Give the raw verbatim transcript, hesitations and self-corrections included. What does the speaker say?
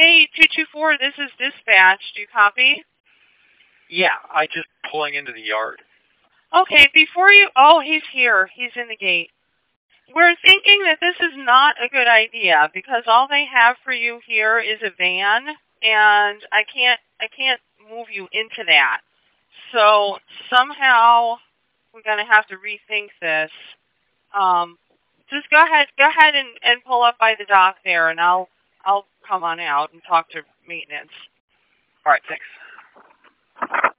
Hey, two two four, this is dispatch. Do you copy? Yeah, I just pulling into the yard. Okay, before you... Oh, he's here. He's in the gate. We're thinking that this is not a good idea because all they have for you here is a van, and I can't I can't move you into that. So somehow we're going to have to rethink this. Um, just go ahead go ahead and, and pull up by the dock there, and I'll I'll come on out and talk to maintenance. All right, thanks.